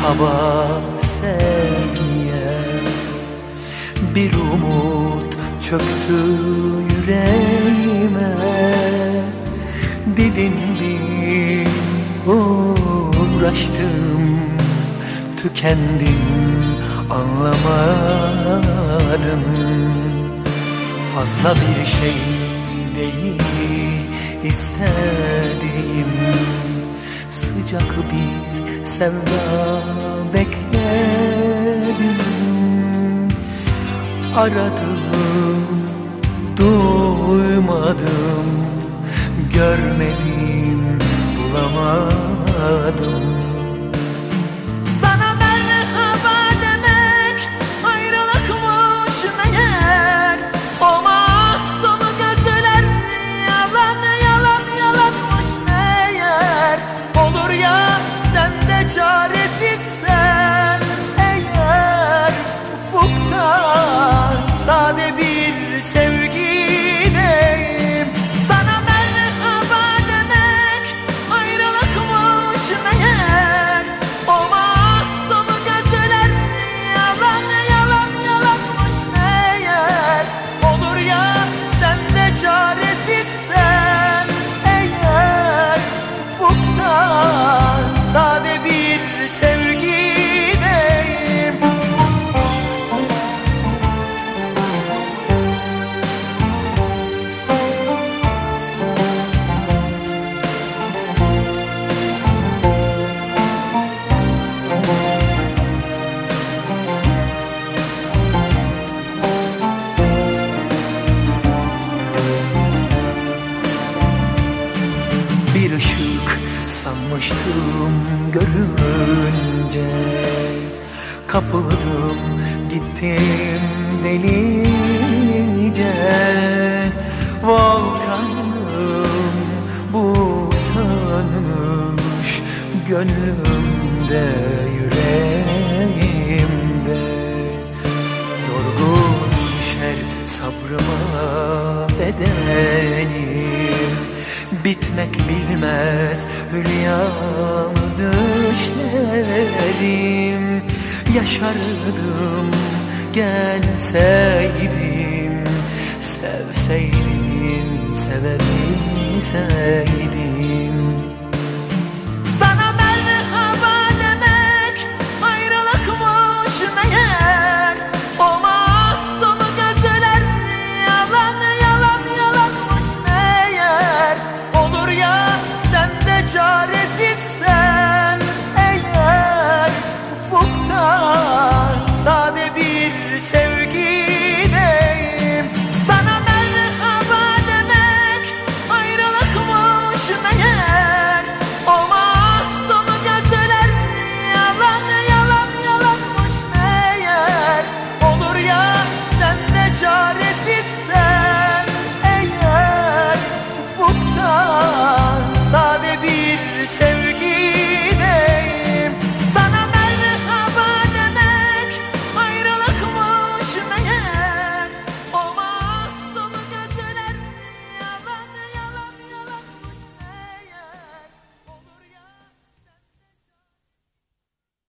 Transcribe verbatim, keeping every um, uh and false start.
kaba sevgiye. Bir umut çöktü yüreğime, didindim, uğraştım, tükendim, anlamadın. Fazla bir şey değil istediğim, sıcak bir sevda bekledim. Aradım, duymadım, görmedim, bulamadım. Sana merhaba demek ayrılıkmış meğer. O mahzunu gözler yalan yalan yalanmış meğer. Olur ya sen de çaresizsen eğer, ufuktan sade bir sevgideyim. Sana merhaba demek ayrılıkmış meğer. O mahzunu gözler yalan yalan yalanmış meğer. Olur ya sen de çaresizsen eğer, ufuktan sade bir sevgideyim. Bir ışık sanmıştım görünce, kapıldım gittim delice. Volkanım bu sönmüş gönlümde, yüreğimde. Yorgun düşer sabrıma bedenim, bitmek bilmez hülyam düşlerim. Yaşardım gelseydin, sevseydin, sevebilseydin.